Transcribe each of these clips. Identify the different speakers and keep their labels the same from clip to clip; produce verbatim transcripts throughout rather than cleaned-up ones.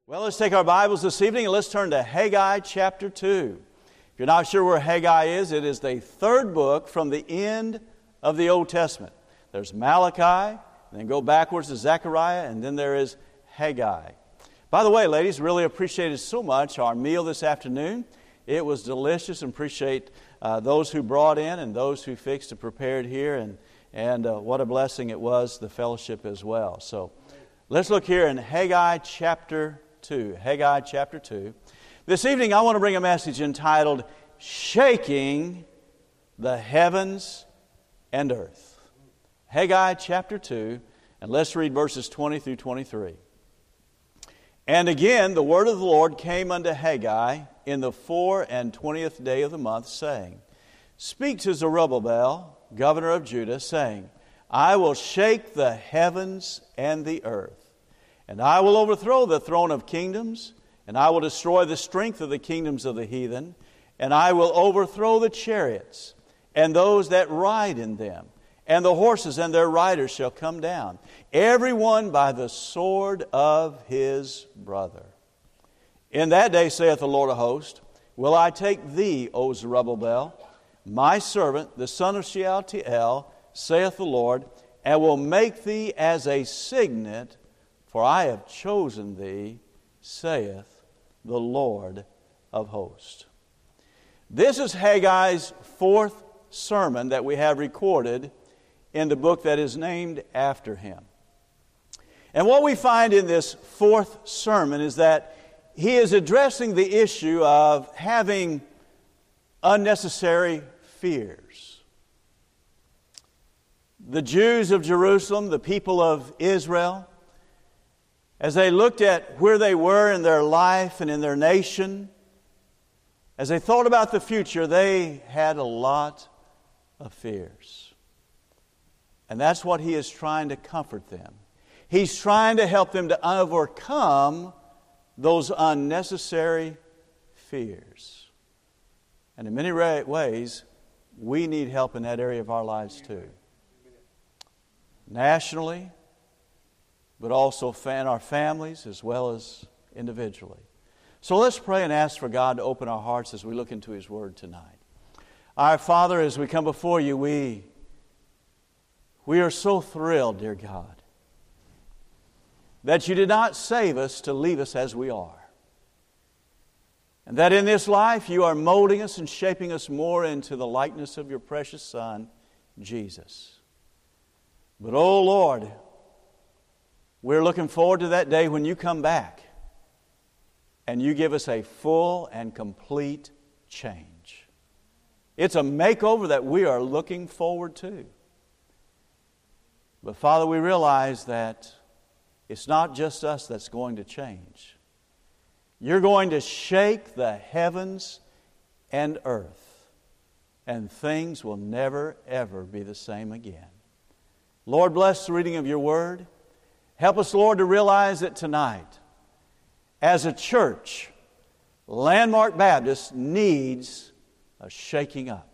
Speaker 1: Well, let's take our Bibles this evening and let's turn to Haggai chapter two. If you're not sure where Haggai is, it is the third book from the end of the Old Testament. There's Malachi, then go backwards to Zechariah, and then there is Haggai. By the way, ladies, really appreciated so much our meal this afternoon. It was delicious, and appreciate uh, those who brought in and those who fixed and prepared here, and, and uh, what a blessing it was, the fellowship as well. So let's look here in Haggai chapter two. Haggai chapter two. This evening I want to bring a message entitled, Shaking the Heavens and Earth. Haggai chapter two, and let's read verses twenty through twenty-three. And again the word of the Lord came unto Haggai in the four and twentieth day of the month, saying, Speak to Zerubbabel, governor of Judah, saying, I will shake the heavens and the earth. And I will overthrow the throne of kingdoms, and I will destroy the strength of the kingdoms of the heathen, and I will overthrow the chariots, and those that ride in them, and the horses and their riders shall come down, every one by the sword of his brother. In that day, saith the Lord of hosts, will I take thee, O Zerubbabel, my servant, the son of Shealtiel, saith the Lord, and will make thee as a signet, for I have chosen thee, saith the Lord of hosts. This is Haggai's fourth sermon that we have recorded in the book that is named after him. And what we find in this fourth sermon is that he is addressing the issue of having unnecessary fears. The Jews of Jerusalem, the people of Israel, as they looked at where they were in their life and in their nation, as they thought about the future, they had a lot of fears. And that's what he is trying to comfort them. He's trying to help them to overcome those unnecessary fears. And in many ways, we need help in that area of our lives too. Nationally, but also in our families as well as individually. So let's pray and ask for God to open our hearts as we look into His Word tonight. Our Father, as we come before You, we, we are so thrilled, dear God, that You did not save us to leave us as we are. And that in this life You are molding us and shaping us more into the likeness of Your precious Son, Jesus. But, oh Lord, we're looking forward to that day when You come back and You give us a full and complete change. It's a makeover that we are looking forward to. But Father, we realize that it's not just us that's going to change. You're going to shake the heavens and earth, and things will never, ever be the same again. Lord, bless the reading of Your Word. Help us, Lord, to realize that tonight, as a church, Landmark Baptist needs a shaking up.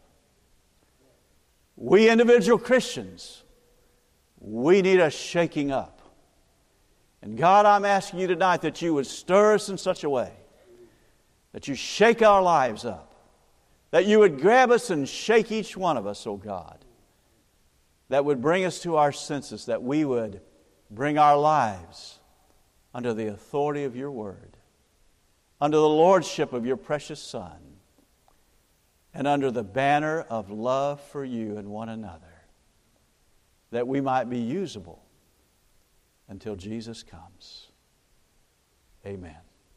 Speaker 1: We individual Christians, we need a shaking up. And God, I'm asking You tonight that You would stir us in such a way that You shake our lives up, that You would grab us and shake each one of us, oh God, that would bring us to our senses, that we would bring our lives under the authority of Your Word, under the lordship of Your precious Son, and under the banner of love for You and one another, that we might be usable until Jesus comes. Amen.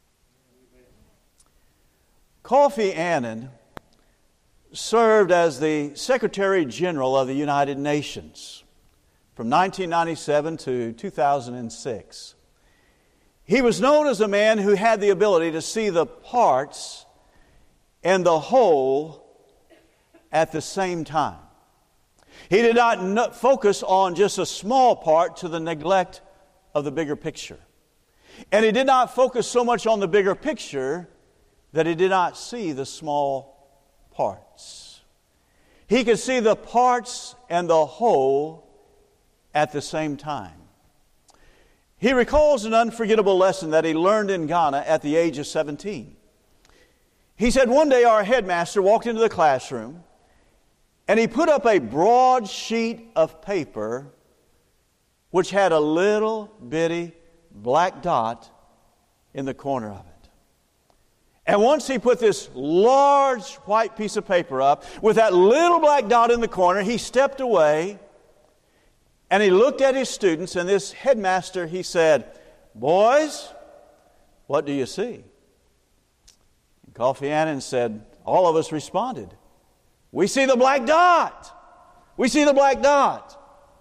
Speaker 1: Kofi Annan served as the Secretary General of the United Nations from nineteen ninety-seven to two thousand six. He was known as a man who had the ability to see the parts and the whole at the same time. He did not focus on just a small part to the neglect of the bigger picture. And he did not focus so much on the bigger picture that he did not see the small parts. He could see the parts and the whole at the same time. He recalls an unforgettable lesson that he learned in Ghana at the age of seventeen. He said one day our headmaster walked into the classroom and he put up a broad sheet of paper which had a little bitty black dot in the corner of it. And once he put this large white piece of paper up with that little black dot in the corner, he stepped away and he looked at his students, and this headmaster, he said, "Boys, what do you see?" And Kofi Annan said, all of us responded, "We see the black dot. We see the black dot."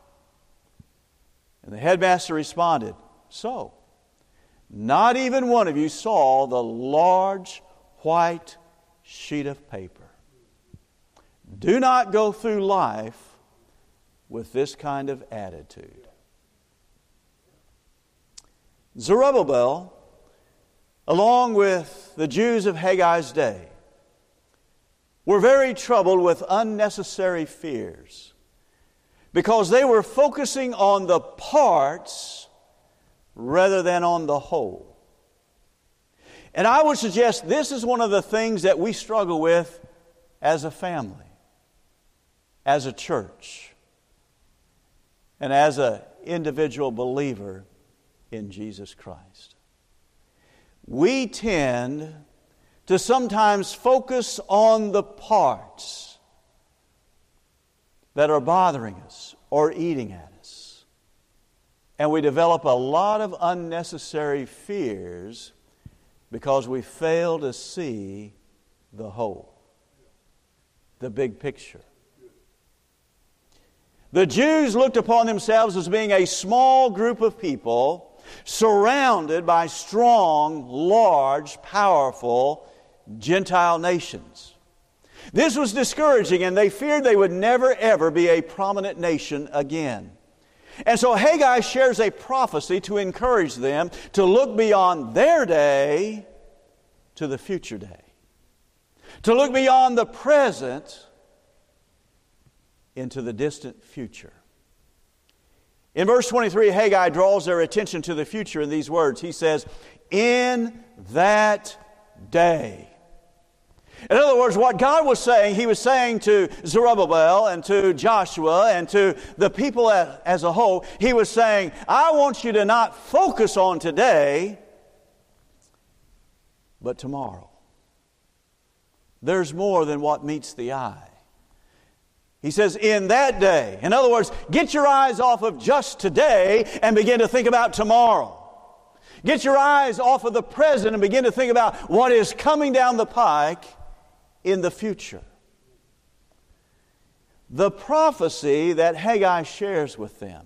Speaker 1: And the headmaster responded, "So, not even one of you saw the large white sheet of paper. Do not go through life with this kind of attitude." Zerubbabel, along with the Jews of Haggai's day, were very troubled with unnecessary fears because they were focusing on the parts rather than on the whole. And I would suggest this is one of the things that we struggle with as a family, as a church, and as an individual believer in Jesus Christ. We tend to sometimes focus on the parts that are bothering us or eating at us. And we develop a lot of unnecessary fears because we fail to see the whole, the big picture. The Jews looked upon themselves as being a small group of people surrounded by strong, large, powerful Gentile nations. This was discouraging, and they feared they would never ever be a prominent nation again. And so Haggai shares a prophecy to encourage them to look beyond their day to the future day, to look beyond the present into the distant future. In verse twenty-three, Haggai draws their attention to the future in these words. He says, "In that day." In other words, what God was saying, He was saying to Zerubbabel and to Joshua and to the people as, as a whole, He was saying, I want you to not focus on today, but tomorrow. There's more than what meets the eye. He says, in that day. In other words, get your eyes off of just today and begin to think about tomorrow. Get your eyes off of the present and begin to think about what is coming down the pike in the future. The prophecy that Haggai shares with them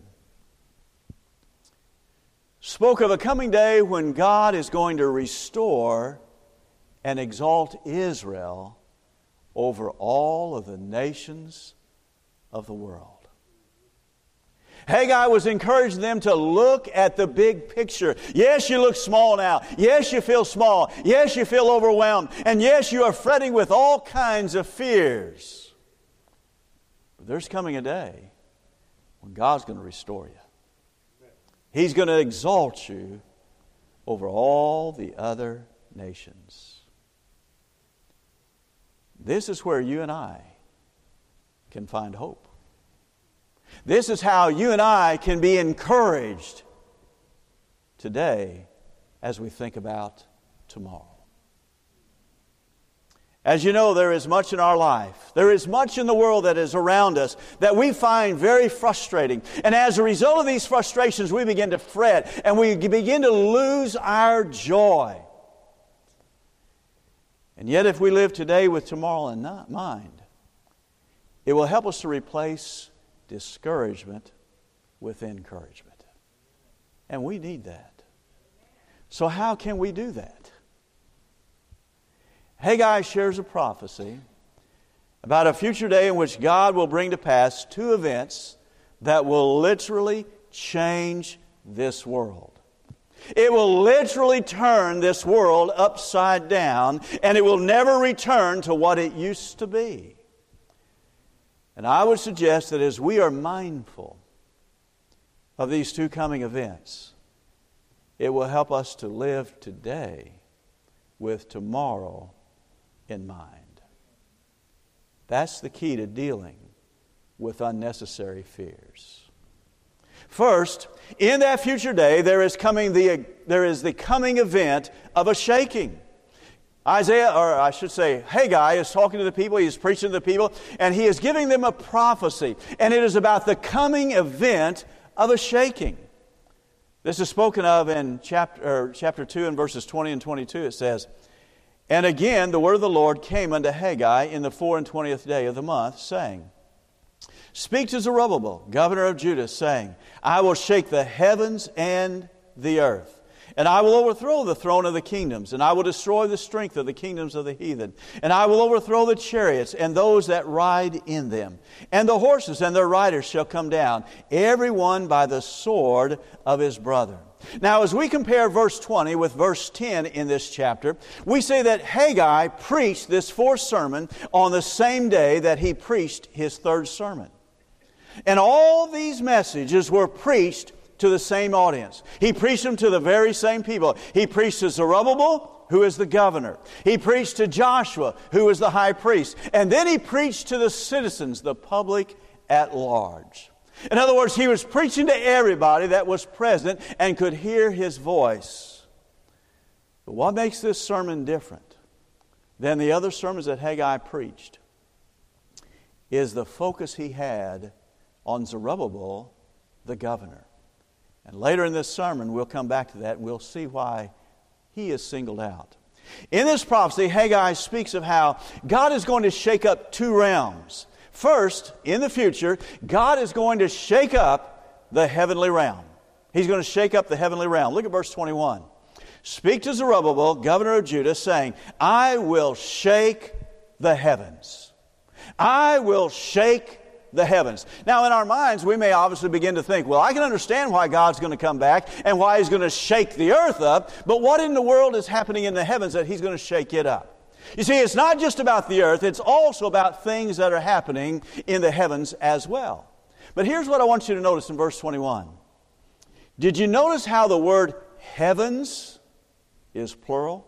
Speaker 1: spoke of a coming day when God is going to restore and exalt Israel over all of the nations of the world. Haggai was encouraging them to look at the big picture. Yes, you look small now. Yes, you feel small. Yes, you feel overwhelmed. And yes, you are fretting with all kinds of fears. But there's coming a day when God's going to restore you. He's going to exalt you over all the other nations. This is where you and I can find hope. This is how you and I can be encouraged today as we think about tomorrow. As you know, there is much in our life. There is much in the world that is around us that we find very frustrating. And as a result of these frustrations, we begin to fret and we begin to lose our joy. And yet, if we live today with tomorrow in mind, it will help us to replace discouragement with encouragement. And we need that. So how can we do that? Haggai shares a prophecy about a future day in which God will bring to pass two events that will literally change this world. It will literally turn this world upside down, and it will never return to what it used to be. And I would suggest that as we are mindful of these two coming events, It will help us to live today with tomorrow in mind. That's the key to dealing with unnecessary fears. First, in that future day, there is coming the there is the coming event of a shaking. Isaiah, or I should say, Haggai is talking to the people, he is preaching to the people, and he is giving them a prophecy. And it is about the coming event of a shaking. This is spoken of in chapter, or chapter two and verses twenty and twenty-two. It says, "And again the word of the Lord came unto Haggai in the four and twentieth day of the month, saying, Speak to Zerubbabel, governor of Judah, saying, I will shake the heavens and the earth. And I will overthrow the throne of the kingdoms, and I will destroy the strength of the kingdoms of the heathen. And I will overthrow the chariots and those that ride in them. And the horses and their riders shall come down, every one by the sword of his brother." Now, as we compare verse twenty with verse ten in this chapter, we say that Haggai preached this fourth sermon on the same day that he preached his third sermon. And all these messages were preached to the same audience. He preached them to the very same people. He preached to Zerubbabel, who is the governor. He preached to Joshua, who is the high priest. And then he preached to the citizens, the public at large. In other words, he was preaching to everybody that was present and could hear his voice. But what makes this sermon different than the other sermons that Haggai preached is the focus he had on Zerubbabel, the governor. And later in this sermon, we'll come back to that and we'll see why he is singled out. In this prophecy, Haggai speaks of how God is going to shake up two realms. First, in the future, God is going to shake up the heavenly realm. He's going to shake up the heavenly realm. Look at verse twenty-one. "Speak to Zerubbabel, governor of Judah, saying, I will shake the heavens. I will shake the heavens." Now, in our minds, we may obviously begin to think, well, I can understand why God's going to come back and why He's going to shake the earth up, but what in the world is happening in the heavens that He's going to shake it up? You see, it's not just about the earth, it's also about things that are happening in the heavens as well. But here's what I want you to notice in verse twenty-one. Did you notice how the word heavens is plural?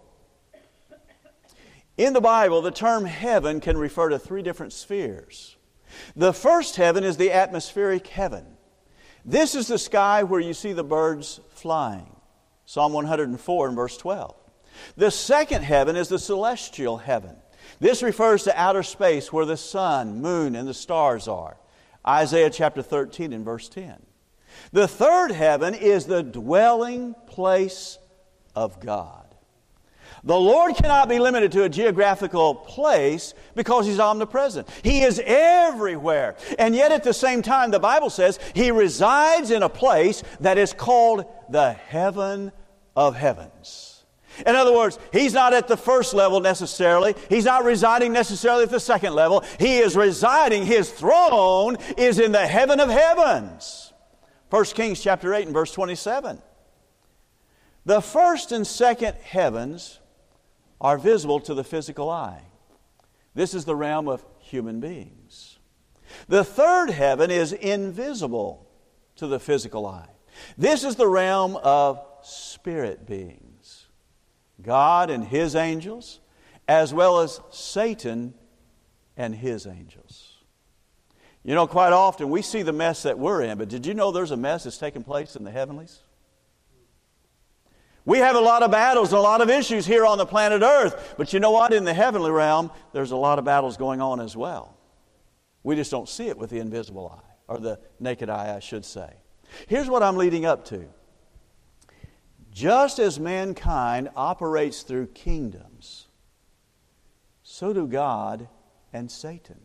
Speaker 1: In the Bible, the term heaven can refer to three different spheres. The first heaven is the atmospheric heaven. This is the sky where you see the birds flying. Psalm one hundred four and verse twelve. The second heaven is the celestial heaven. This refers to outer space where the sun, moon, and the stars are. Isaiah chapter thirteen and verse ten. The third heaven is the dwelling place of God. The Lord cannot be limited to a geographical place because He's omnipresent. He is everywhere. And yet at the same time, the Bible says He resides in a place that is called the heaven of heavens. In other words, He's not at the first level necessarily. He's not residing necessarily at the second level. He is residing, His throne is in the heaven of heavens. First Kings chapter eight and verse twenty-seven. The first and second heavens are visible to the physical eye. This is the realm of human beings. The third heaven is invisible to the physical eye. This is the realm of spirit beings. God and His angels, as well as Satan and his angels. You know, quite often we see the mess that we're in, but did you know there's a mess that's taking place in the heavenlies? We have a lot of battles and a lot of issues here on the planet Earth, but you know what? In the heavenly realm, there's a lot of battles going on as well. We just don't see it with the invisible eye, or the naked eye, I should say. Here's what I'm leading up to. Just as mankind operates through kingdoms, so do God and Satan.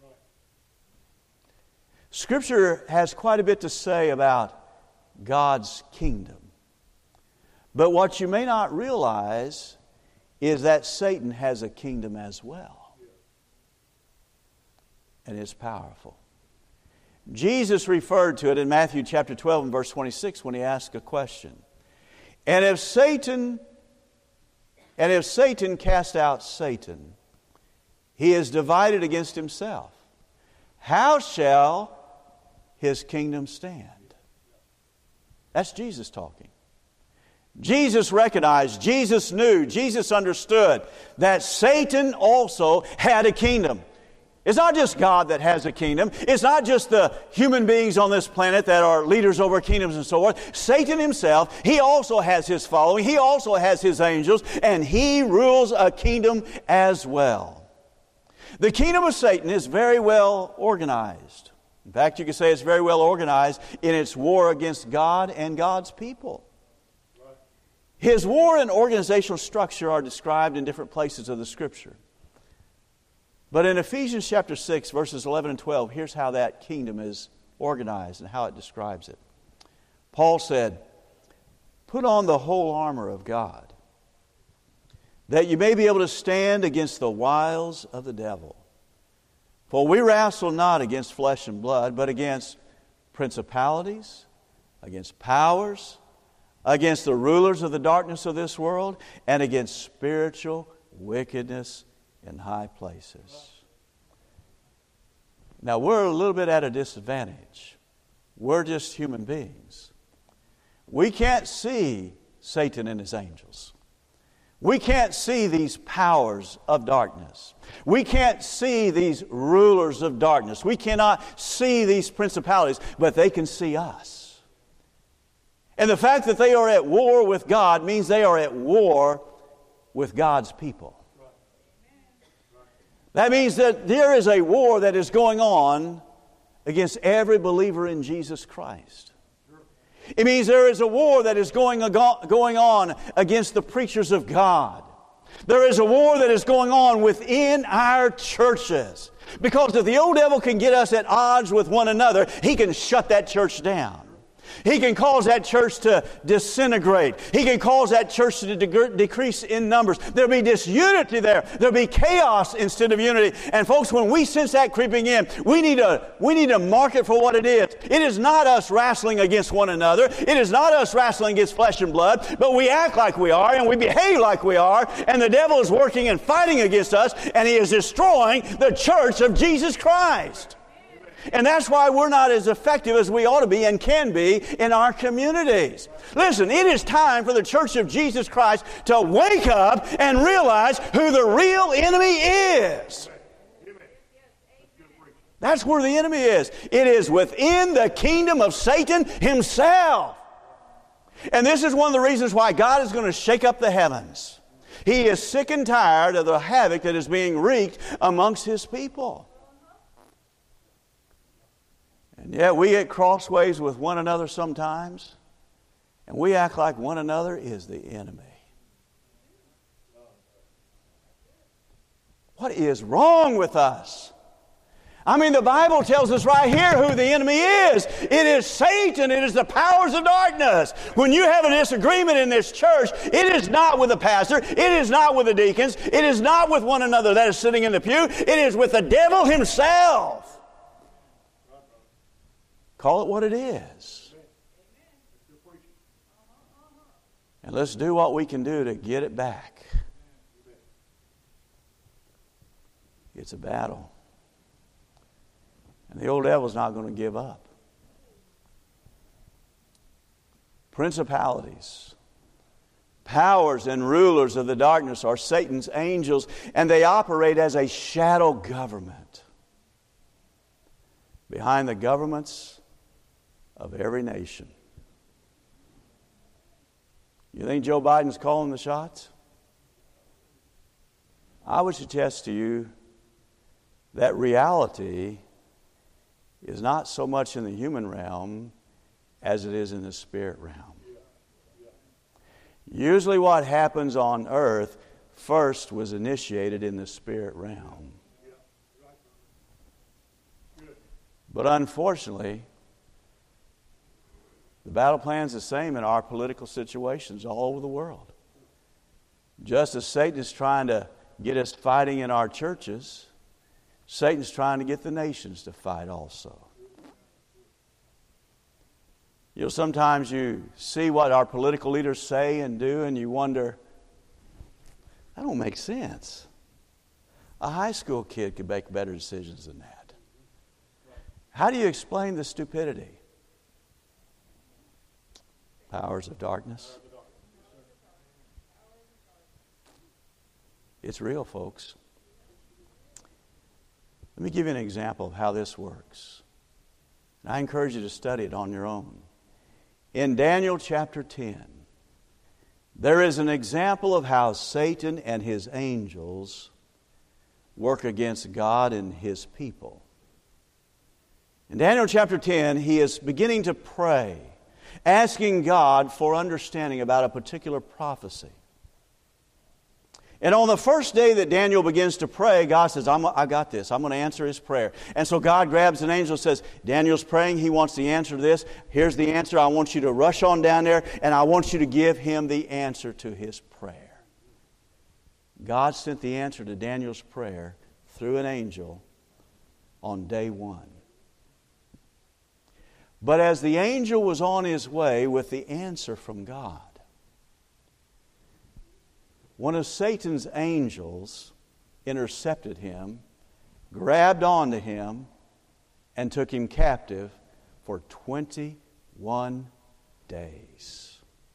Speaker 1: Scripture has quite a bit to say about God's kingdom. But what you may not realize is that Satan has a kingdom as well. And it's powerful. Jesus referred to it in Matthew chapter twelve and verse twenty-six when He asked a question. And if Satan, and if Satan cast out Satan, he is divided against himself. How shall his kingdom stand? That's Jesus talking. Jesus recognized, Jesus knew, Jesus understood that Satan also had a kingdom. It's not just God that has a kingdom. It's not just the human beings on this planet that are leaders over kingdoms and so forth. Satan himself, he also has his following. He also has his angels, and he rules a kingdom as well. The kingdom of Satan is very well organized. In fact, you could say it's very well organized in its war against God and God's people. His war and organizational structure are described in different places of the Scripture. But in Ephesians chapter six, verses eleven and twelve, here's how that kingdom is organized and how it describes it. Paul said, "Put on the whole armor of God, that you may be able to stand against the wiles of the devil. For we wrestle not against flesh and blood, but against principalities, against powers, against the rulers of the darkness of this world, and against spiritual wickedness in high places." Now, we're a little bit at a disadvantage. We're just human beings. We can't see Satan and his angels. We can't see these powers of darkness. We can't see these rulers of darkness. We cannot see these principalities, but they can see us. And the fact that they are at war with God means they are at war with God's people. That means that there is a war that is going on against every believer in Jesus Christ. It means there is a war that is going, going on against the preachers of God. There is a war that is going on within our churches. Because if the old devil can get us at odds with one another, he can shut that church down. He can cause that church to disintegrate. He can cause that church to de- decrease in numbers. There'll be disunity there. There'll be chaos instead of unity. And folks, when we sense that creeping in, we need to, we need to mark it for what it is. It is not us wrestling against one another. It is not us wrestling against flesh and blood, but we act like we are and we behave like we are, and the devil is working and fighting against us, and he is destroying the church of Jesus Christ. And that's why we're not as effective as we ought to be and can be in our communities. Listen, it is time for the Church of Jesus Christ to wake up and realize who the real enemy is. That's where the enemy is. It is within the kingdom of Satan himself. And this is one of the reasons why God is going to shake up the heavens. He is sick and tired of the havoc that is being wreaked amongst His people. And yet we get crossways with one another sometimes, and we act like one another is the enemy. What is wrong with us? I mean, the Bible tells us right here who the enemy is. It is Satan. It is the powers of darkness. When you have a disagreement in this church, it is not with the pastor. It is not with the deacons. It is not with one another that is sitting in the pew. It is with the devil himself. Call it what it is. And let's do what we can do to get it back. It's a battle. And the old devil's not going to give up. Principalities, powers, and rulers of the darkness are Satan's angels, and they operate as a shadow government behind the governments of every nation. You think Joe Biden's calling the shots? I would suggest to you that reality is not so much in the human realm as it is in the spirit realm. Usually what happens on earth first was initiated in the spirit realm. But unfortunately, the battle plan is the same in our political situations all over the world. Just as Satan is trying to get us fighting in our churches, Satan's trying to get the nations to fight also. You know, sometimes you see what our political leaders say and do, and you wonder, that don't make sense. A high school kid could make better decisions than that. How do you explain the stupidity? Powers of darkness. It's real, folks. Let me give you an example of how this works. And I encourage you to study it on your own. In Daniel chapter ten, there is an example of how Satan and his angels work against God and His people. In Daniel chapter ten, he is beginning to pray, asking God for understanding about a particular prophecy. And on the first day that Daniel begins to pray, God says, I'm, I got this. I'm going to answer his prayer. And so God grabs an angel and says, Daniel's praying. He wants the answer to this. Here's the answer. I want you to rush on down there, and I want you to give him the answer to his prayer. God sent the answer to Daniel's prayer through an angel on day one. But as the angel was on his way with the answer from God, one of Satan's angels intercepted him, grabbed onto him, and took him captive for twenty-one days.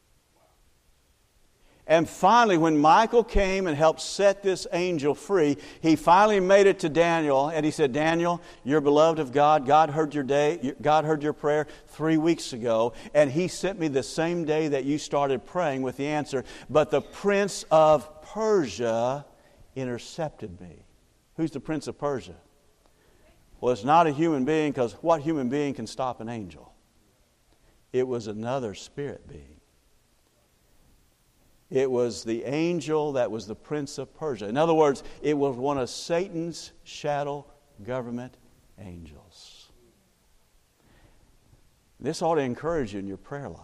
Speaker 1: And finally, when Michael came and helped set this angel free, he finally made it to Daniel, and he said, Daniel, you're beloved of God. God heard your day. God heard your prayer three weeks ago, and He sent me the same day that you started praying with the answer. But the prince of Persia intercepted me. Who's the prince of Persia? Well, it's not a human being, because what human being can stop an angel? It was another spirit being. It was the angel that was the prince of Persia. In other words, it was one of Satan's shadow government angels. This ought to encourage you in your prayer life.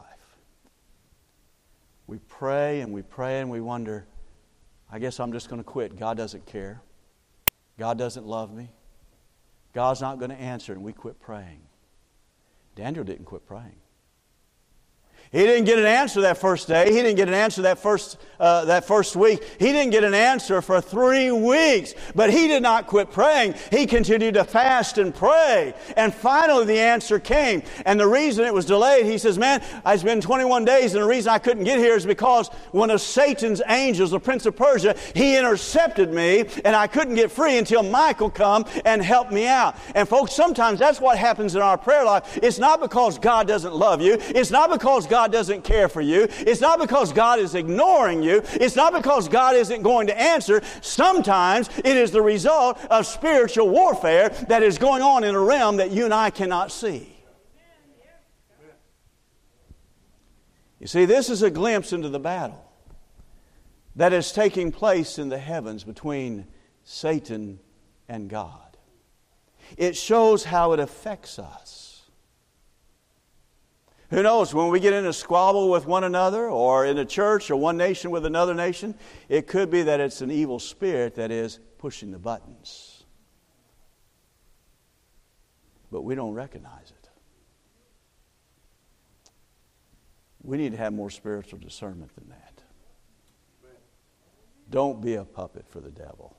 Speaker 1: We pray and we pray and we wonder, I guess I'm just going to quit. God doesn't care. God doesn't love me. God's not going to answer, and we quit praying. Daniel didn't quit praying. He didn't get an answer that first day. He didn't get an answer that first uh, that first week. He didn't get an answer for three weeks. But he did not quit praying. He continued to fast and pray. And finally the answer came. And the reason it was delayed, he says, man, it's been twenty-one days, and the reason I couldn't get here is because one of Satan's angels, the prince of Persia, he intercepted me, and I couldn't get free until Michael come and helped me out. And folks, sometimes that's what happens in our prayer life. It's not because God doesn't love you. It's not because God God doesn't care for you. It's not because God is ignoring you. It's not because God isn't going to answer. Sometimes it is the result of spiritual warfare that is going on in a realm that you and I cannot see. You see, this is a glimpse into the battle that is taking place in the heavens between Satan and God. It shows how it affects us. Who knows, when we get in a squabble with one another, or in a church, or one nation with another nation, it could be that it's an evil spirit that is pushing the buttons. But we don't recognize it. We need to have more spiritual discernment than that. Don't be a puppet for the devil.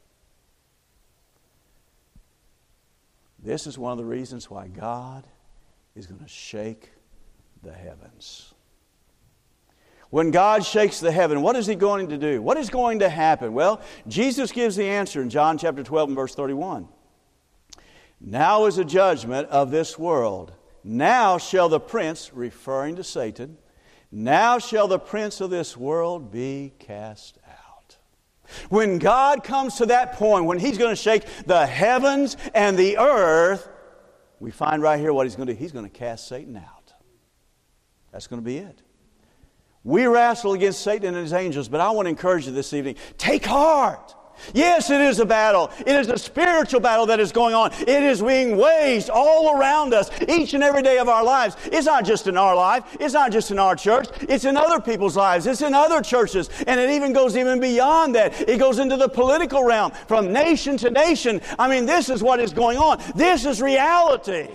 Speaker 1: This is one of the reasons why God is going to shake the heavens. When God shakes the heaven, what is He going to do? What is going to happen? Well, Jesus gives the answer in John chapter twelve and verse thirty-one. Now is the judgment of this world. Now shall the prince, referring to Satan, now shall the prince of this world be cast out. When God comes to that point, when He's going to shake the heavens and the earth, we find right here what He's going to do. He's going to cast Satan out. That's going to be it. We wrestle against Satan and his angels, but I want to encourage you this evening, take heart. Yes, it is a battle. It is a spiritual battle that is going on. It is being waged all around us each and every day of our lives. It's not just in our life. It's not just in our church. It's in other people's lives. It's in other churches. And it even goes even beyond that. It goes into the political realm, from nation to nation. I mean, this is what is going on. This is reality.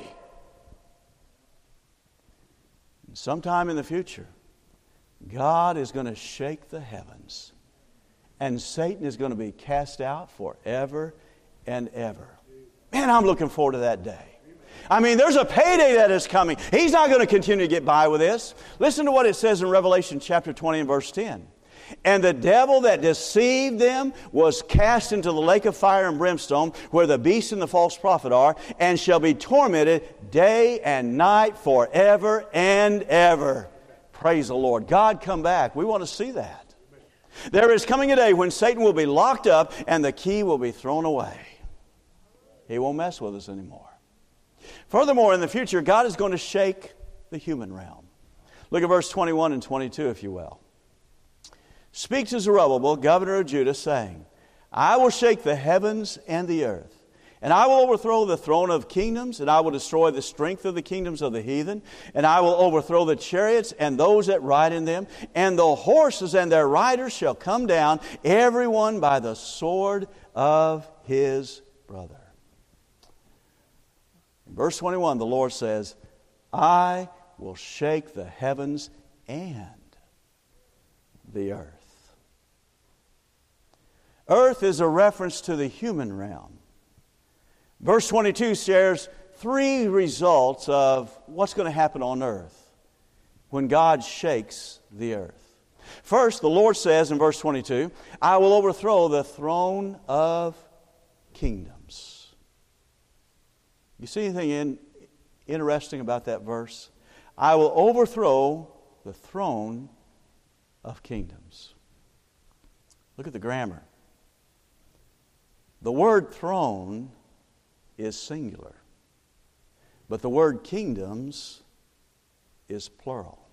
Speaker 1: Sometime in the future, God is going to shake the heavens, and Satan is going to be cast out forever and ever. Man, I'm looking forward to that day. I mean, there's a payday that is coming. He's not going to continue to get by with this. Listen to what it says in Revelation chapter twenty and verse ten. And the devil that deceived them was cast into the lake of fire and brimstone, where the beast and the false prophet are, and shall be tormented day and night forever and ever. Praise the Lord. God, come back. We want to see that. There is coming a day when Satan will be locked up and the key will be thrown away. He won't mess with us anymore. Furthermore, in the future, God is going to shake the human realm. Look at verse twenty-one and twenty-two, if you will. Speak to Zerubbabel, governor of Judah, saying, I will shake the heavens and the earth, and I will overthrow the throne of kingdoms, and I will destroy the strength of the kingdoms of the heathen, and I will overthrow the chariots and those that ride in them, and the horses and their riders shall come down, every one by the sword of his brother. In verse twenty-one, the Lord says, I will shake the heavens and the earth. Earth is a reference to the human realm. Verse twenty-two shares three results of what's going to happen on earth when God shakes the earth. First, the Lord says in verse twenty-two, I will overthrow the throne of kingdoms. You see anything in, interesting about that verse? I will overthrow the throne of kingdoms. Look at the grammar. The word throne is singular, but the word kingdoms is plural.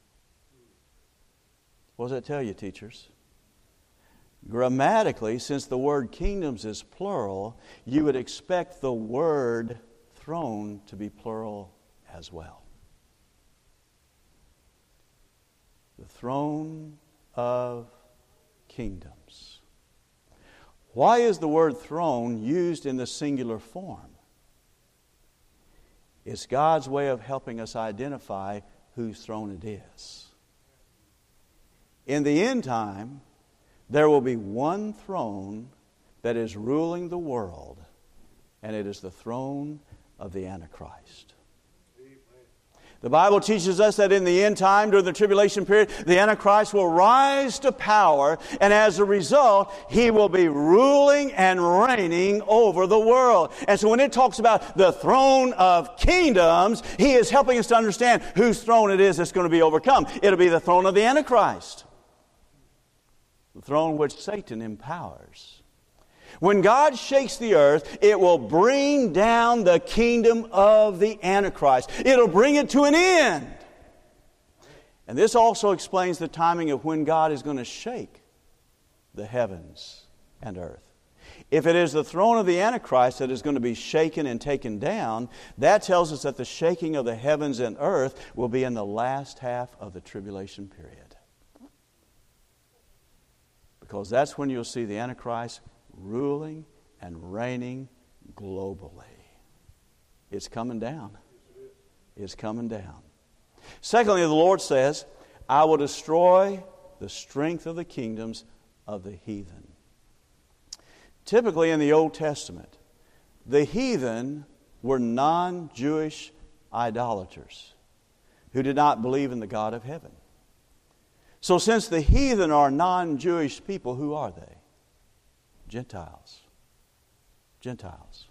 Speaker 1: What does that tell you, teachers? Grammatically, since the word kingdoms is plural, you would expect the word throne to be plural as well. The throne of kingdoms. Why is the word throne used in the singular form? It's God's way of helping us identify whose throne it is. In the end time, there will be one throne that is ruling the world, and it is the throne of the Antichrist. The Bible teaches us that in the end time, during the tribulation period, the Antichrist will rise to power, and as a result, he will be ruling and reigning over the world. And so when it talks about the throne of kingdoms, he is helping us to understand whose throne it is that's going to be overcome. It'll be the throne of the Antichrist, the throne which Satan empowers. When God shakes the earth, it will bring down the kingdom of the Antichrist. It'll bring it to an end. And this also explains the timing of when God is going to shake the heavens and earth. If it is the throne of the Antichrist that is going to be shaken and taken down, that tells us that the shaking of the heavens and earth will be in the last half of the tribulation period. Because that's when you'll see the Antichrist ruling and reigning globally. It's coming down. It's coming down. Secondly, the Lord says, I will destroy the strength of the kingdoms of the heathen. Typically in the Old Testament, the heathen were non-Jewish idolaters who did not believe in the God of heaven. So since the heathen are non-Jewish people, who are they? Gentiles. Gentiles.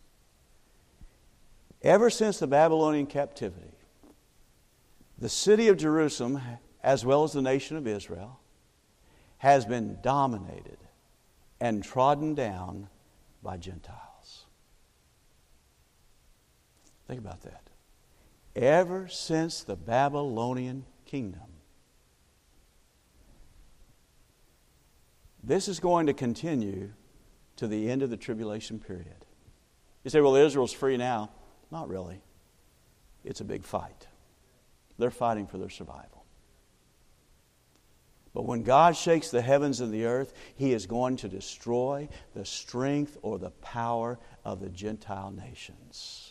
Speaker 1: Ever since the Babylonian captivity, the city of Jerusalem, as well as the nation of Israel, has been dominated and trodden down by Gentiles. Think about that. Ever since the Babylonian kingdom, this is going to continue to the end of the tribulation period. You say, well, Israel's free now. Not really. It's a big fight. They're fighting for their survival. But when God shakes the heavens and the earth, He is going to destroy the strength or the power of the Gentile nations.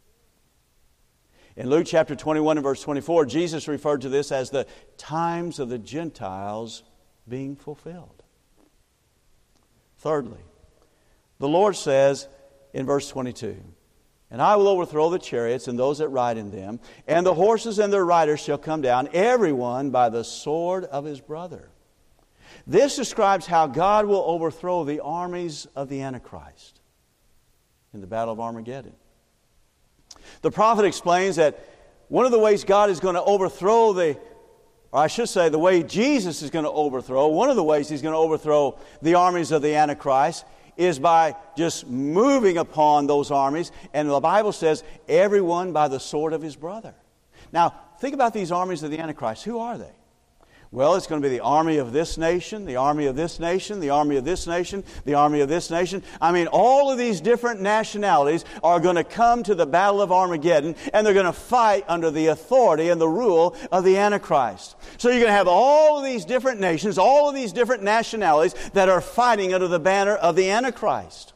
Speaker 1: In Luke chapter twenty-one and verse twenty-four, Jesus referred to this as the times of the Gentiles being fulfilled. Thirdly, the Lord says in verse twenty-two, and I will overthrow the chariots and those that ride in them, and the horses and their riders shall come down, everyone by the sword of his brother. This describes how God will overthrow the armies of the Antichrist in the Battle of Armageddon. The prophet explains that one of the ways God is going to overthrow the, or I should say the way Jesus is going to overthrow, one of the ways He's going to overthrow the armies of the Antichrist is by just moving upon those armies. And the Bible says, everyone by the sword of his brother. Now, think about these armies of the Antichrist. Who are they? Well, it's going to be the army of this nation, the army of this nation, the army of this nation, the army of this nation. I mean, all of these different nationalities are going to come to the Battle of Armageddon, and they're going to fight under the authority and the rule of the Antichrist. So you're going to have all of these different nations, all of these different nationalities that are fighting under the banner of the Antichrist.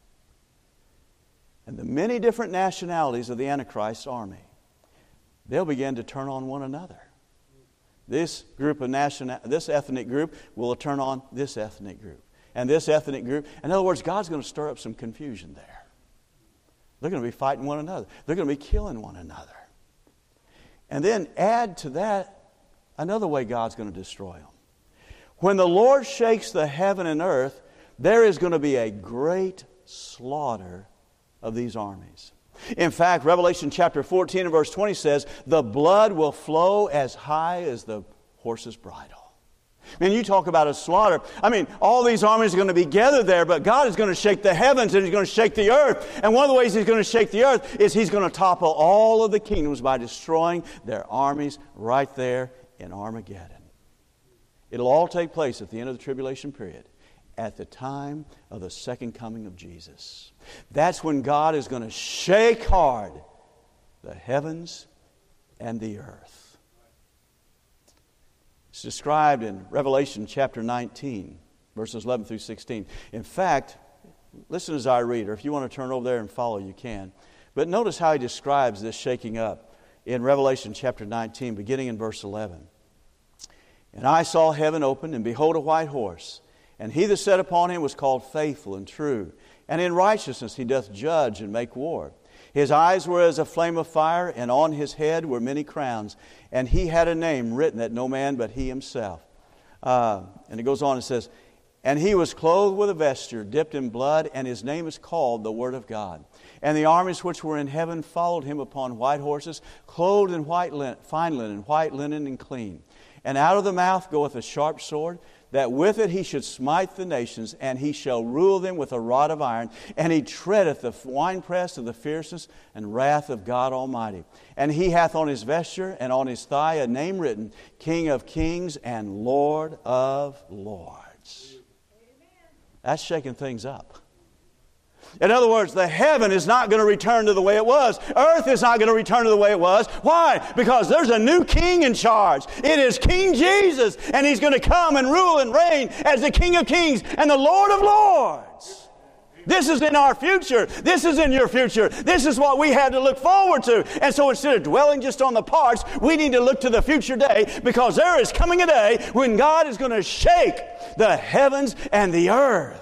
Speaker 1: And the many different nationalities of the Antichrist army, they'll begin to turn on one another. This group of national, this ethnic group will turn on this ethnic group. And this ethnic group. In other words, God's going to stir up some confusion there. They're going to be fighting one another. They're going to be killing one another. And then add to that another way God's going to destroy them. When the Lord shakes the heaven and earth, there is going to be a great slaughter of these armies. In fact, Revelation chapter fourteen and verse twenty says, the blood will flow as high as the horse's bridle. Man, you talk about a slaughter. I mean, all these armies are going to be gathered there, but God is going to shake the heavens and He's going to shake the earth. And one of the ways He's going to shake the earth is He's going to topple all of the kingdoms by destroying their armies right there in Armageddon. It'll all take place at the end of the tribulation period, at the time of the second coming of Jesus. That's when God is going to shake hard the heavens and the earth. It's described in Revelation chapter nineteen, verses eleven through sixteen. In fact, listen as I read, or if you want to turn over there and follow, you can. But notice how he describes this shaking up in Revelation chapter nineteen, beginning in verse eleven. And I saw heaven open, and behold a white horse. And he that sat upon him was called Faithful and True. And in righteousness he doth judge and make war. His eyes were as a flame of fire, and on his head were many crowns. And he had a name written that no man but he himself. Uh, and it goes on and says, and he was clothed with a vesture dipped in blood, and his name is called the Word of God. And the armies which were in heaven followed him upon white horses, clothed in white linen, fine linen, white linen and clean. And out of the mouth goeth a sharp sword, that with it he should smite the nations, and he shall rule them with a rod of iron, and he treadeth the winepress of the fierceness and wrath of God Almighty. And he hath on his vesture and on his thigh a name written, King of Kings and Lord of Lords. Amen. That's shaking things up. In other words, the heaven is not going to return to the way it was. Earth is not going to return to the way it was. Why? Because there's a new king in charge. It is King Jesus, and He's going to come and rule and reign as the King of Kings and the Lord of Lords. This is in our future. This is in your future. This is what we have to look forward to. And so instead of dwelling just on the parts, we need to look to the future day, because there is coming a day when God is going to shake the heavens and the earth.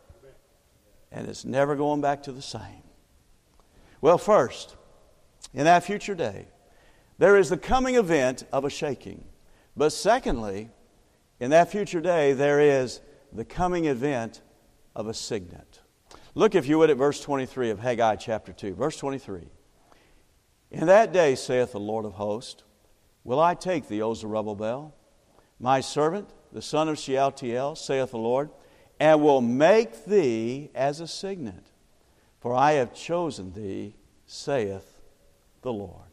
Speaker 1: And it's never going back to the same. Well, first, in that future day, there is the coming event of a shaking. But secondly, in that future day, there is the coming event of a signet. Look, if you would, at verse twenty-three of Haggai chapter two. Verse twenty-three. In that day, saith the Lord of hosts, will I take thee, O Zerubbabel, my servant, the son of Shealtiel, saith the Lord, and will make thee as a signet. For I have chosen thee, saith the Lord.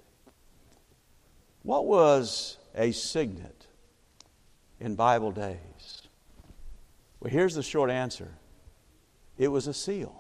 Speaker 1: What was a signet in Bible days? Well, here's the short answer. It was a seal.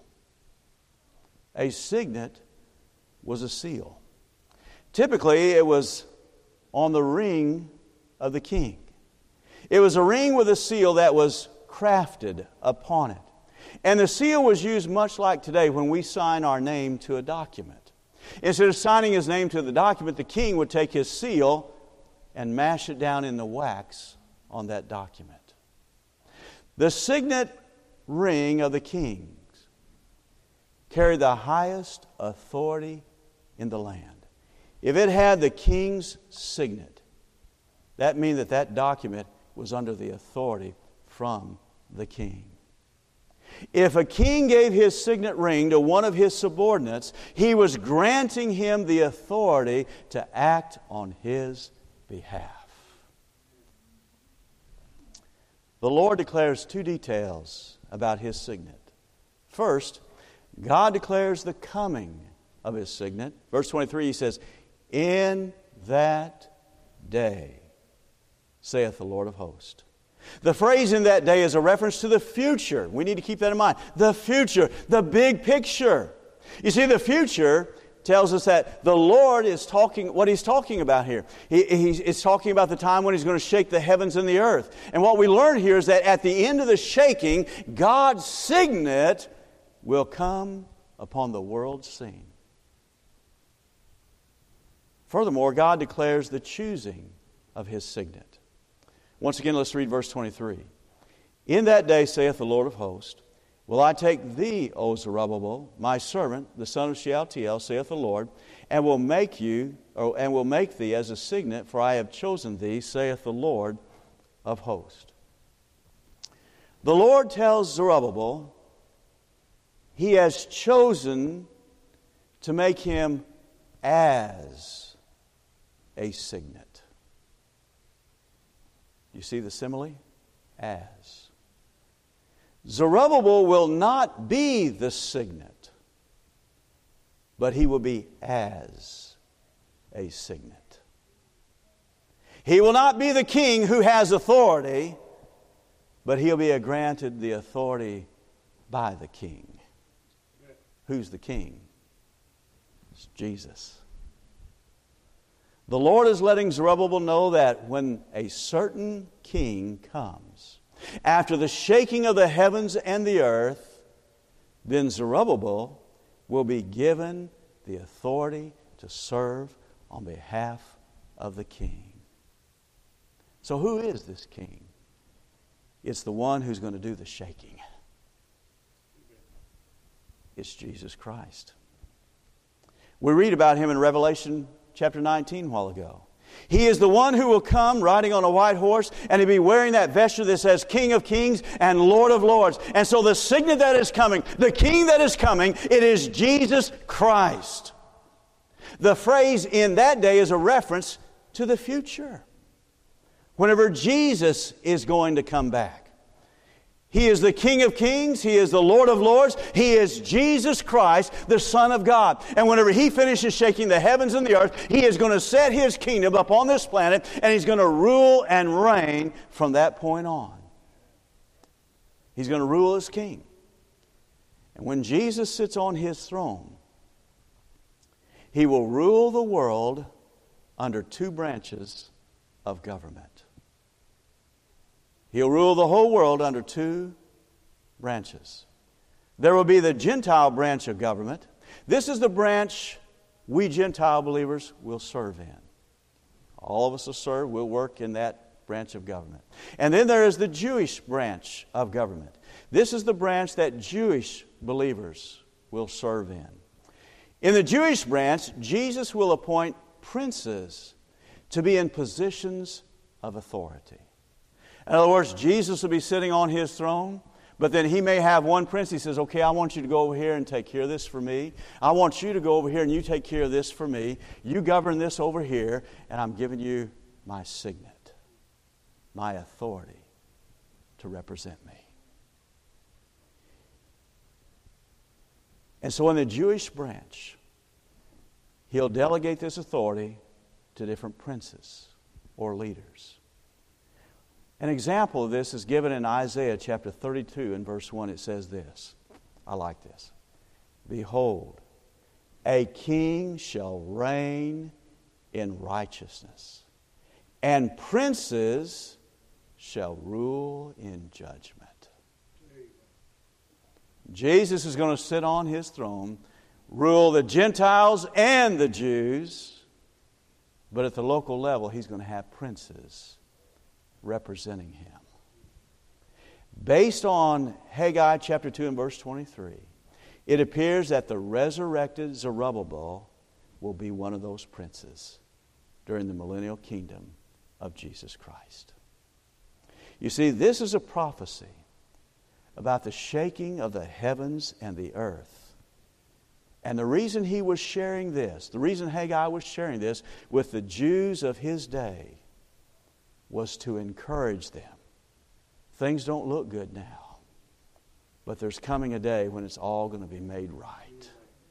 Speaker 1: A signet was a seal. Typically, it was on the ring of the king. It was a ring with a seal that was crafted upon it. And the seal was used much like today when we sign our name to a document. Instead of signing his name to the document, the king would take his seal and mash it down in the wax on that document. The signet ring of the kings carried the highest authority in the land. If it had the king's signet, that meant that that document was under the authority from the king. If a king gave his signet ring to one of his subordinates, he was granting him the authority to act on his behalf. The Lord declares two details about His signet. First, God declares the coming of His signet. Verse twenty-three, He says, "In that day, saith the Lord of hosts." The phrase "in that day" is a reference to the future. We need to keep that in mind. The future, the big picture. You see, the future tells us that the Lord is talking, what He's talking about here. He, he's, he's talking about the time when He's going to shake the heavens and the earth. And what we learn here is that at the end of the shaking, God's signet will come upon the world's scene. Furthermore, God declares the choosing of His signet. Once again, let's read verse twenty-three. "In that day, saith the Lord of hosts, will I take thee, O Zerubbabel, my servant, the son of Shealtiel, saith the Lord, and will make you, or, and will make thee as a signet, for I have chosen thee, saith the Lord of hosts." The Lord tells Zerubbabel He has chosen to make him as a signet. You see the simile? As. Zerubbabel will not be the signet, but he will be as a signet. He will not be the king who has authority, but he'll be granted the authority by the king. Who's the king? It's Jesus. The Lord is letting Zerubbabel know that when a certain king comes, after the shaking of the heavens and the earth, then Zerubbabel will be given the authority to serve on behalf of the king. So who is this king? It's the one who's going to do the shaking. It's Jesus Christ. We read about Him in Revelation chapter nineteen a while ago. He is the one who will come riding on a white horse, and he'll be wearing that vesture that says King of Kings and Lord of Lords. And so the signet that is coming, the King that is coming, it is Jesus Christ. The phrase "in that day" is a reference to the future. Whenever Jesus is going to come back. He is the King of Kings. He is the Lord of Lords. He is Jesus Christ, the Son of God. And whenever He finishes shaking the heavens and the earth, He is going to set His kingdom upon this planet, and He's going to rule and reign from that point on. He's going to rule as King. And when Jesus sits on His throne, He will rule the world under two branches of government. He'll rule the whole world under two branches. There will be the Gentile branch of government. This is the branch we Gentile believers will serve in. All of us will serve, we'll work in that branch of government. And then there is the Jewish branch of government. This is the branch that Jewish believers will serve in. In the Jewish branch, Jesus will appoint princes to be in positions of authority. In other words, Jesus will be sitting on His throne, but then He may have one prince. He says, okay, I want you to go over here and take care of this for me. I want you to go over here and you take care of this for me. You govern this over here, and I'm giving you my signet, my authority to represent me. And so in the Jewish branch, He'll delegate this authority to different princes or leaders. An example of this is given in Isaiah chapter thirty-two and verse one. It says this. I like this. "Behold, a king shall reign in righteousness, and princes shall rule in judgment." Jesus is going to sit on His throne, rule the Gentiles and the Jews, but at the local level, He's going to have princes representing Him. Based on Haggai chapter two and verse twenty-three, it appears that the resurrected Zerubbabel will be one of those princes during the millennial kingdom of Jesus Christ. You see, this is a prophecy about the shaking of the heavens and the earth. And the reason he was sharing this, the reason Haggai was sharing this with the Jews of his day was to encourage them. Things don't look good now, but there's coming a day when it's all going to be made right.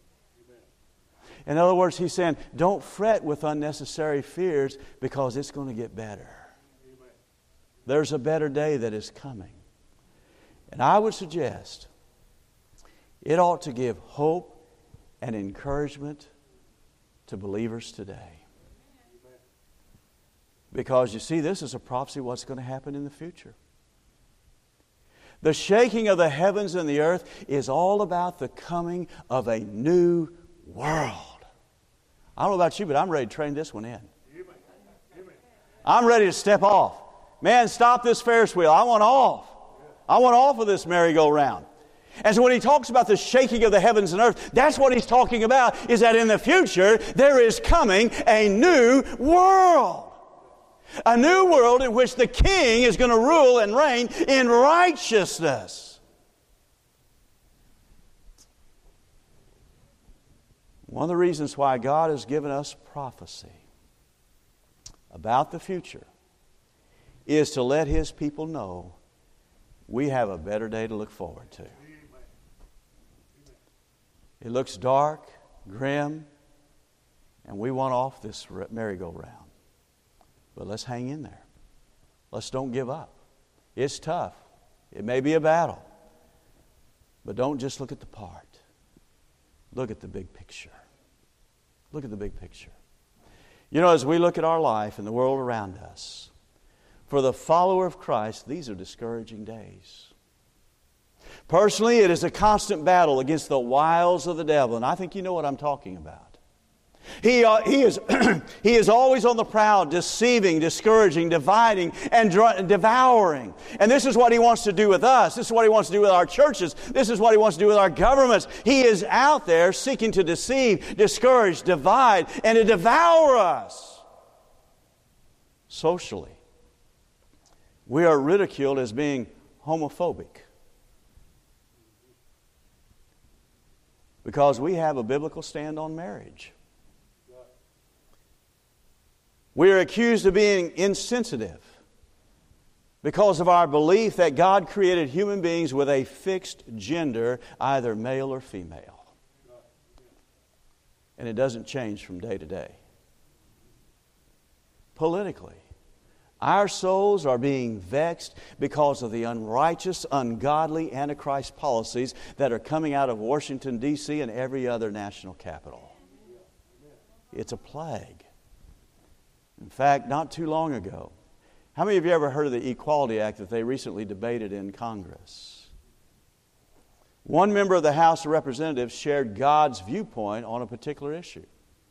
Speaker 1: In other words, he's saying, don't fret with unnecessary fears because it's going to get better. There's a better day that is coming. And I would suggest it ought to give hope and encouragement to believers today. Because you see, this is a prophecy of what's going to happen in the future. The shaking of the heavens and the earth is all about the coming of a new world. I don't know about you, but I'm ready to train this one in. I'm ready to step off. Man, stop this Ferris wheel. I want off. I want off of this merry-go-round. And so when he talks about the shaking of the heavens and earth, that's what he's talking about, is that in the future there is coming a new world. A new world in which the king is going to rule and reign in righteousness. One of the reasons why God has given us prophecy about the future is to let His people know we have a better day to look forward to. It looks dark, grim, and we want off this merry-go-round. But let's hang in there. Let's don't give up. It's tough. It may be a battle. But don't just look at the part. Look at the big picture. Look at the big picture. You know, as we look at our life and the world around us, for the follower of Christ, these are discouraging days. Personally, it is a constant battle against the wiles of the devil, and I think you know what I'm talking about. He, uh, he, is, he is always on the prowl, deceiving, discouraging, dividing, and dr- devouring. And this is what he wants to do with us. This is what he wants to do with our churches. This is what he wants to do with our governments. He is out there seeking to deceive, discourage, divide, and to devour us. Socially, we are ridiculed as being homophobic because we have a biblical stand on marriage. We are accused of being insensitive because of our belief that God created human beings with a fixed gender, either male or female. And it doesn't change from day to day. Politically, our souls are being vexed because of the unrighteous, ungodly, Antichrist policies that are coming out of Washington, D C and every other national capital. It's a plague. In fact, not too long ago, how many of you ever heard of the Equality Act that they recently debated in Congress? One member of the House of Representatives shared God's viewpoint on a particular issue.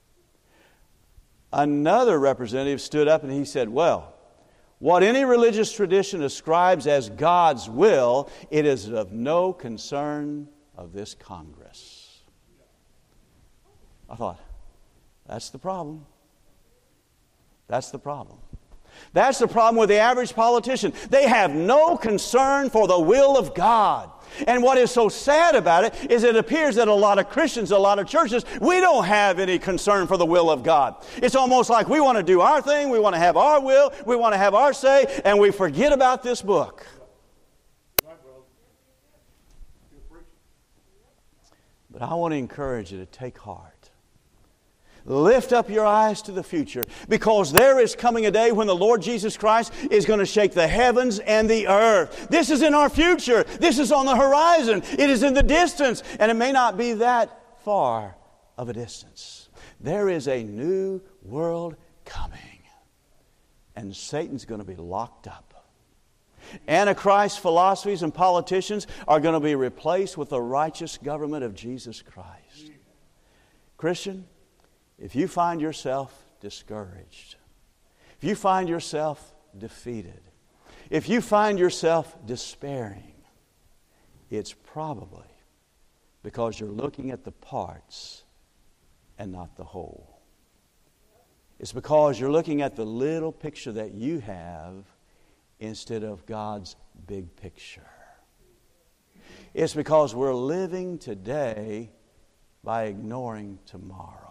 Speaker 1: Another representative stood up and he said, well, what any religious tradition ascribes as God's will, it is of no concern of this Congress. I thought, that's the problem. That's the problem. That's the problem with the average politician. They have no concern for the will of God. And what is so sad about it is it appears that a lot of Christians, a lot of churches, we don't have any concern for the will of God. It's almost like we want to do our thing, we want to have our will, we want to have our say, and we forget about this book. But I want to encourage you to take heart. Lift up your eyes to the future, because there is coming a day when the Lord Jesus Christ is going to shake the heavens and the earth. This is in our future. This is on the horizon. It is in the distance, and it may not be that far of a distance. There is a new world coming, and Satan's going to be locked up. Antichrist philosophies and politicians are going to be replaced with the righteous government of Jesus Christ. Christian, if you find yourself discouraged, if you find yourself defeated, if you find yourself despairing, it's probably because you're looking at the parts and not the whole. It's because you're looking at the little picture that you have instead of God's big picture. It's because we're living today by ignoring tomorrow.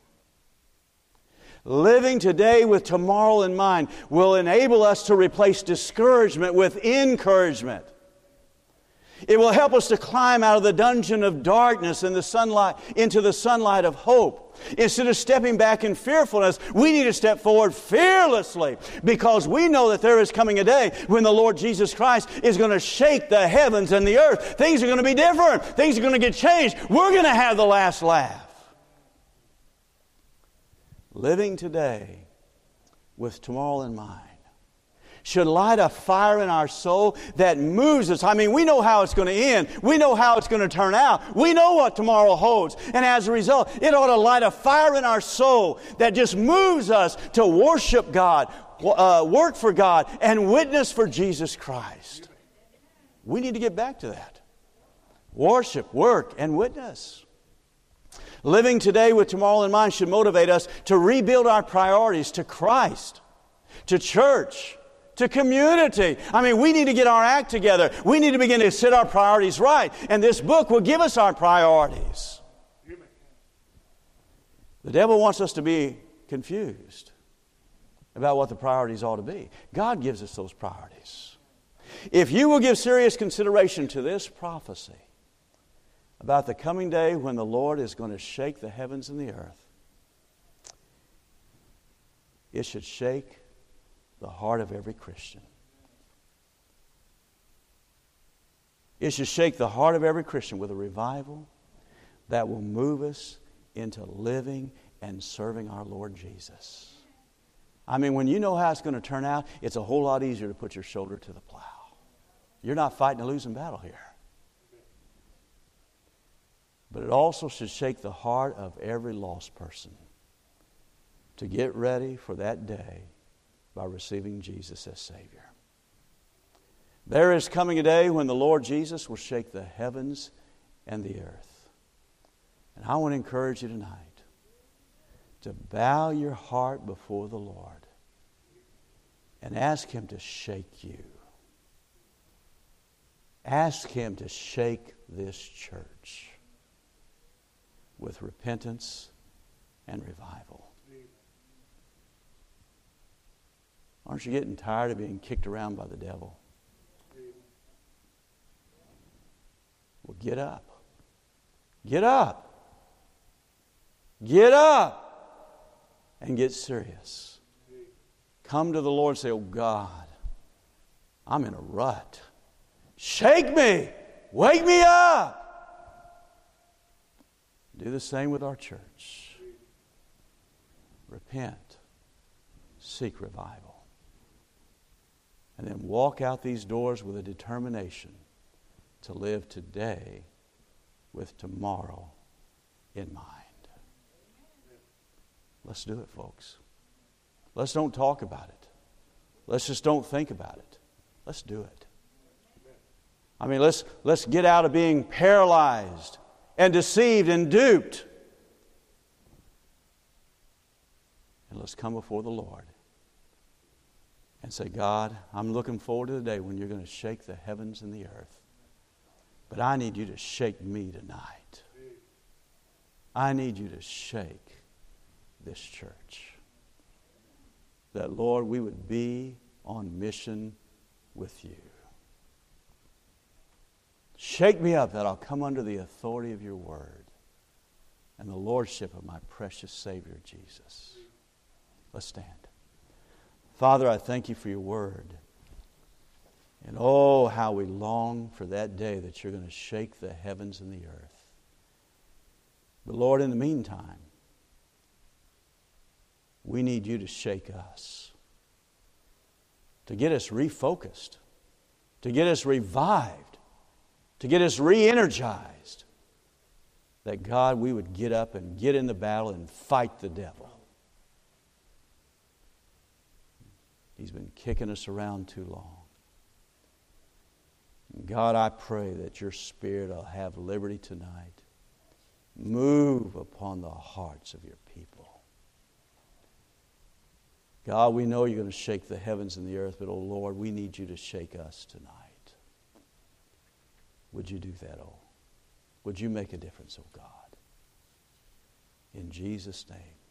Speaker 1: Living today with tomorrow in mind will enable us to replace discouragement with encouragement. It will help us to climb out of the dungeon of darkness and the sunlight into the sunlight of hope. Instead of stepping back in fearfulness, we need to step forward fearlessly, because we know that there is coming a day when the Lord Jesus Christ is going to shake the heavens and the earth. Things are going to be different. Things are going to get changed. We're going to have the last laugh. Living today with tomorrow in mind should light a fire in our soul that moves us. I mean, we know how it's going to end. We know how it's going to turn out. We know what tomorrow holds. And as a result, it ought to light a fire in our soul that just moves us to worship God, uh, work for God, and witness for Jesus Christ. We need to get back to that. Worship, work, and witness. Living today with tomorrow in mind should motivate us to rebuild our priorities to Christ, to church, to community. I mean, we need to get our act together. We need to begin to set our priorities right. And this book will give us our priorities. The devil wants us to be confused about what the priorities ought to be. God gives us those priorities. If you will give serious consideration to this prophecy about the coming day when the Lord is going to shake the heavens and the earth, it should shake the heart of every Christian. It should shake the heart of every Christian with a revival that will move us into living and serving our Lord Jesus. I mean, when you know how it's going to turn out, it's a whole lot easier to put your shoulder to the plow. You're not fighting a losing battle here. But it also should shake the heart of every lost person to get ready for that day by receiving Jesus as Savior. There is coming a day when the Lord Jesus will shake the heavens and the earth. And I want to encourage you tonight to bow your heart before the Lord and ask Him to shake you. Ask Him to shake this church with repentance and revival. Aren't you getting tired of being kicked around by the devil? Well, get up. Get up. Get up and get serious. Come to the Lord and say, "Oh God, I'm in a rut. Shake me. Wake me up." Do the same with our church. Repent. Seek revival. And then walk out these doors with a determination to live today with tomorrow in mind. Let's do it, folks. Let's don't talk about it. Let's just don't think about it. Let's do it. I mean, let's, let's get out of being paralyzed and deceived and duped. And let's come before the Lord and say, "God, I'm looking forward to the day when you're going to shake the heavens and the earth. But I need you to shake me tonight. I need you to shake this church. That, Lord, we would be on mission with you. Shake me up that I'll come under the authority of your word and the lordship of my precious Savior, Jesus." Let's stand. Father, I thank you for your word. And oh, how we long for that day that you're going to shake the heavens and the earth. But Lord, in the meantime, we need you to shake us, to get us refocused, to get us revived, to get us re-energized. That, God, we would get up and get in the battle and fight the devil. He's been kicking us around too long. God, I pray that your Spirit will have liberty tonight. Move upon the hearts of your people. God, we know you're going to shake the heavens and the earth, but, oh Lord, we need you to shake us tonight. Would you do that, oh? Would you make a difference, oh God? In Jesus' name.